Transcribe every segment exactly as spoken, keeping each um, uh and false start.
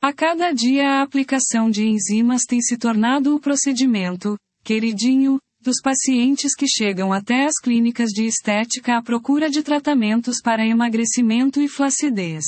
A cada dia a aplicação de enzimas tem se tornado o procedimento, queridinho, dos pacientes que chegam até as clínicas de estética à procura de tratamentos para emagrecimento e flacidez.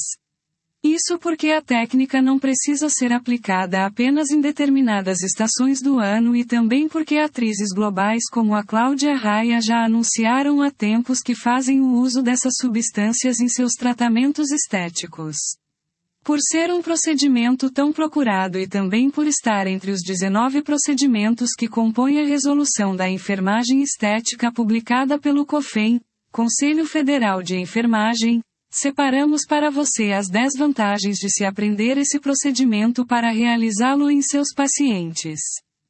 Isso porque a técnica não precisa ser aplicada apenas em determinadas estações do ano e também porque atrizes globais como a Cláudia Raia já anunciaram há tempos que fazem o uso dessas substâncias em seus tratamentos estéticos. Por ser um procedimento tão procurado e também por estar entre os dezenove procedimentos que compõem a Resolução da Enfermagem Estética publicada pelo COFEN, Conselho Federal de Enfermagem, separamos para você as dez vantagens de se aprender esse procedimento para realizá-lo em seus pacientes.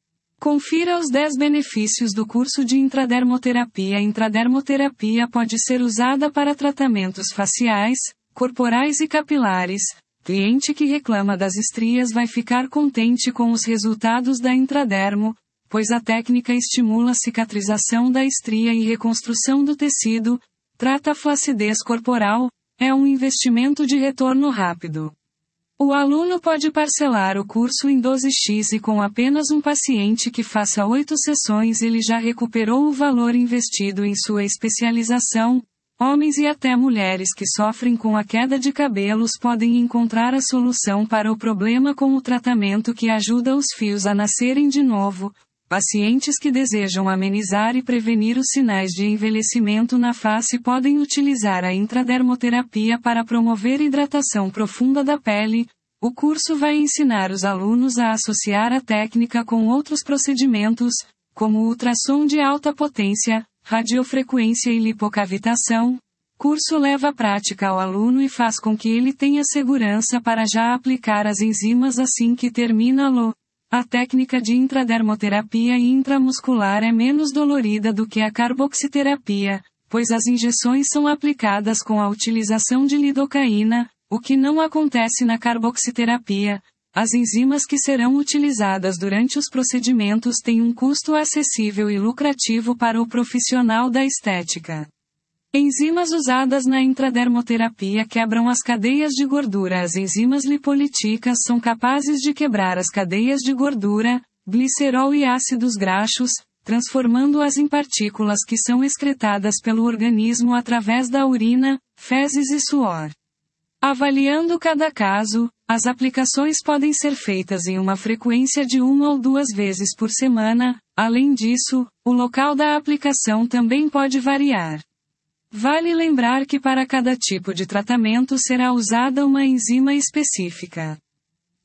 Confira os dez benefícios do curso de intradermoterapia. Intradermoterapia pode ser usada para tratamentos faciais, corporais e capilares. Cliente que reclama das estrias vai ficar contente com os resultados da intradermo, pois a técnica estimula a cicatrização da estria e reconstrução do tecido, trata a flacidez corporal. É um investimento de retorno rápido. O aluno pode parcelar o curso em doze vezes e com apenas um paciente que faça oito sessões ele já recuperou o valor investido em sua especialização. Homens e até mulheres que sofrem com a queda de cabelos podem encontrar a solução para o problema com o tratamento que ajuda os fios a nascerem de novo. Pacientes que desejam amenizar e prevenir os sinais de envelhecimento na face podem utilizar a intradermoterapia para promover hidratação profunda da pele. O curso vai ensinar os alunos a associar a técnica com outros procedimentos, como ultrassom de alta potência, radiofrequência e lipocavitação. Curso leva a prática ao aluno e faz com que ele tenha segurança para já aplicar as enzimas assim que termina-lo. A técnica de intradermoterapia intramuscular é menos dolorida do que a carboxiterapia, pois as injeções são aplicadas com a utilização de lidocaína, o que não acontece na carboxiterapia. As enzimas que serão utilizadas durante os procedimentos têm um custo acessível e lucrativo para o profissional da estética. Enzimas usadas na intradermoterapia quebram as cadeias de gordura. As enzimas lipolíticas são capazes de quebrar as cadeias de gordura, glicerol e ácidos graxos, transformando-as em partículas que são excretadas pelo organismo através da urina, fezes e suor. Avaliando cada caso, as aplicações podem ser feitas em uma frequência de uma ou duas vezes por semana. Além disso, o local da aplicação também pode variar. Vale lembrar que para cada tipo de tratamento será usada uma enzima específica.